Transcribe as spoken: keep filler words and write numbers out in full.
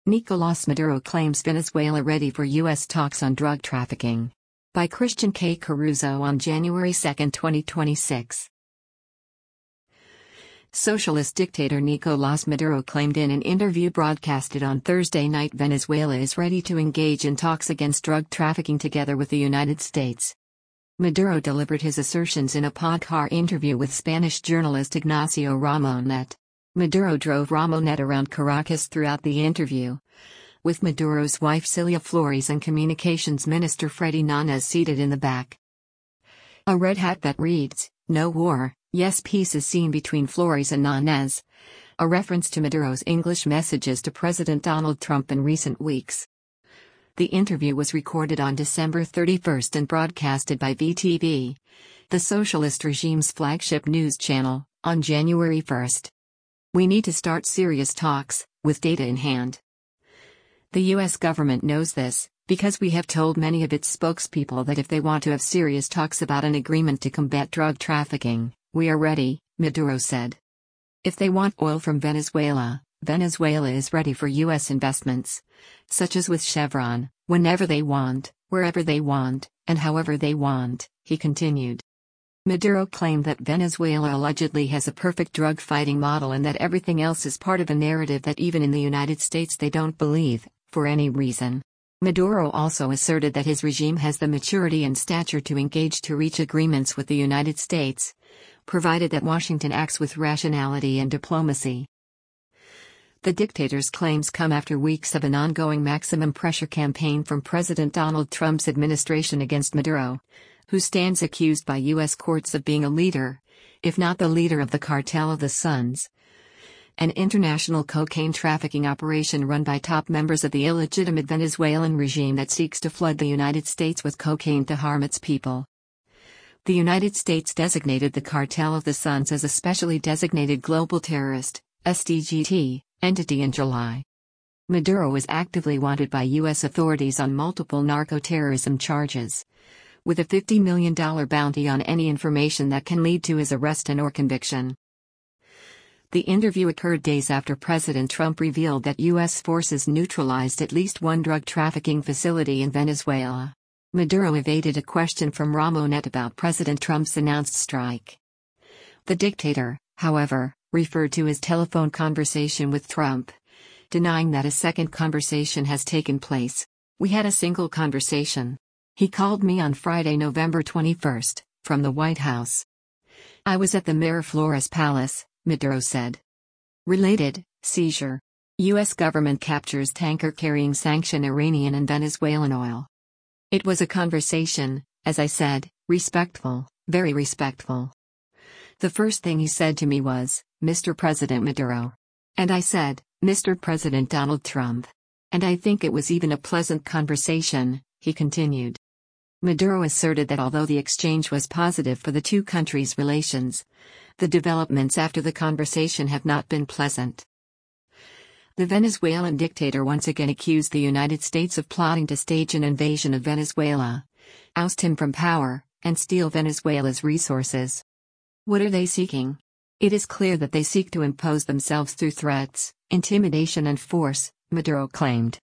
Nicolás Maduro claims Venezuela ready for U S talks on drug trafficking. By Christian K. Caruso on January second, twenty twenty-six. Socialist dictator Nicolás Maduro claimed in an interview broadcasted on Thursday night Venezuela is ready to engage in talks against drug trafficking together with the United States. Maduro delivered his assertions in a podcast interview with Spanish journalist Ignacio Ramonet. Maduro drove Ramonet around Caracas throughout the interview, with Maduro's wife Cilia Flores and Communications Minister Freddy Nanez seated in the back. A red hat that reads, "No war, yes peace" is seen between Flores and Nanez, a reference to Maduro's English messages to President Donald Trump in recent weeks. The interview was recorded on December thirty-first and broadcasted by V T V, the socialist regime's flagship news channel, on January first. "We need to start serious talks, with data in hand. The U S government knows this, because we have told many of its spokespeople that if they want to have serious talks about an agreement to combat drug trafficking, we are ready," Maduro said. "If they want oil from Venezuela, Venezuela is ready for U S investments, such as with Chevron, whenever they want, wherever they want, and however they want," he continued. Maduro claimed that Venezuela allegedly has a perfect drug-fighting model and that everything else is part of a narrative that even in the United States they don't believe, for any reason. Maduro also asserted that his regime has the maturity and stature to engage to reach agreements with the United States, provided that Washington acts with rationality and diplomacy. The dictator's claims come after weeks of an ongoing maximum pressure campaign from President Donald Trump's administration against Maduro, who stands accused by U S courts of being a leader, if not the leader of the Cartel of the Suns, an international cocaine trafficking operation run by top members of the illegitimate Venezuelan regime that seeks to flood the United States with cocaine to harm its people. The United States designated the Cartel of the Suns as a specially designated global terrorist (S D G T) entity in July. Maduro is actively wanted by U S authorities on multiple narco-terrorism charges, with a fifty million dollars bounty on any information that can lead to his arrest and or conviction. The interview occurred days after President Trump revealed that U S forces neutralized at least one drug trafficking facility in Venezuela. Maduro evaded a question from Ramonet about President Trump's announced strike. The dictator, however, referred to his telephone conversation with Trump, denying that a second conversation has taken place. "We had a single conversation. He called me on Friday, November twenty-first, from the White House. I was at the Miraflores Palace," Maduro said. Related, seizure. U S government captures tanker carrying sanctioned Iranian and Venezuelan oil. "It was a conversation, as I said, respectful, very respectful. The first thing he said to me was, 'Mister President Maduro.' And I said, 'Mister President Donald Trump.' And I think it was even a pleasant conversation," he continued. Maduro asserted that although the exchange was positive for the two countries' relations, the developments after the conversation have not been pleasant. The Venezuelan dictator once again accused the United States of plotting to stage an invasion of Venezuela, oust him from power, and steal Venezuela's resources. What are they seeking? It is clear that they seek to impose themselves through threats, intimidation and force, Maduro claimed.